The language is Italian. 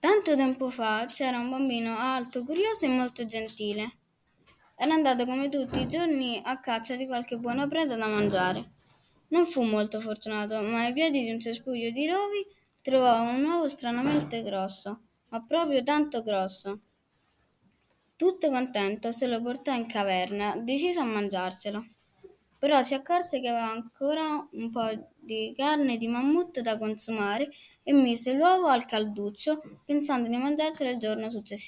Tanto tempo fa c'era un bambino alto, curioso e molto gentile. Era andato come tutti i giorni a caccia di qualche buona preda da mangiare. Non fu molto fortunato, ma ai piedi di un cespuglio di rovi trovò un uovo stranamente grosso, ma proprio tanto grosso. Tutto contento se lo portò in caverna, deciso a mangiarselo. Però si accorse che aveva ancora un po' di carne di mammut da consumare e mise l'uovo al calduccio, pensando di mangiarselo il giorno successivo.